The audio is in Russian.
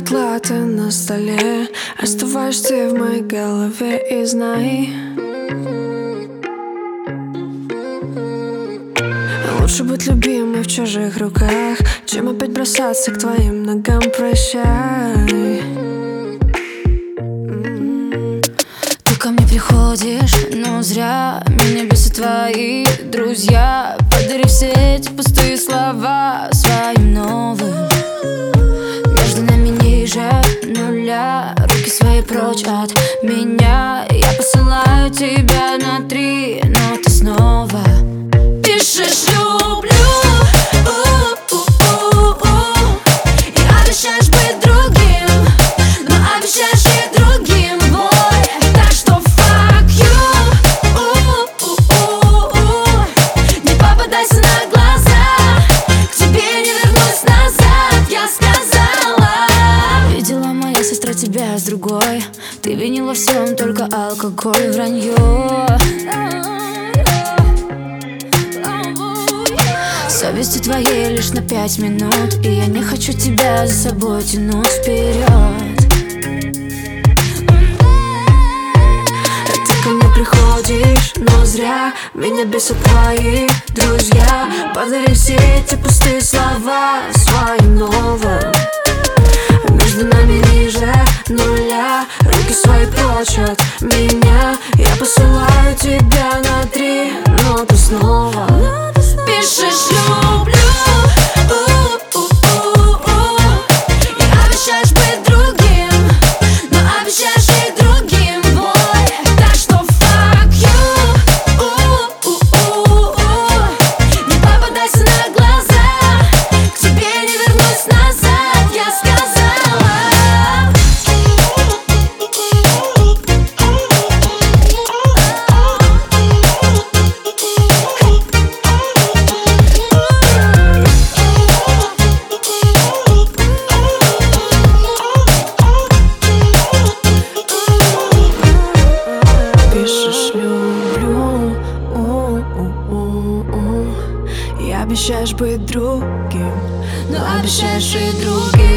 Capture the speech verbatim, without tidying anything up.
зарплата на столе, оставаешься ты в моей голове. И знай, лучше быть любимой в чужих руках, чем опять бросаться к твоим ногам. Прощай. Ты ко мне приходишь, но зря. Меня бесят твои друзья. Подари все эти пустые слова своим новым. Между нами ниже нуля. Руки свои прочь от меня. Я посылаю тебя на три, но ты снова пишешь «люблю». И обещаешь быть другим, но обещаешь и другим, бой. Так что fuck you. Не попадайся на глаза, к тебе не вернусь назад, я сказала. Видела моя сестра тебя с другой. Ты винила всем только алкоголь и вранье. Совестью твоей лишь на пять минут, и я не хочу тебя за собой тянуть вперед. Ты ко мне приходишь, но зря. Меня бесят твои друзья. Подари все эти пустые слова своим новым. Между нами ниже нуля. Руки свои прочь от меня. Я посылаю тебя на три, но ты снова пишешь «люблю». И обещаешь быть другим, но обещаешь и другим, бой. Так что fuck you. Не попадайся на глаза, к тебе не вернусь назад, я сказала. Пишешь «люблю», и обещаешь быть другим, Но обещаешь и другим.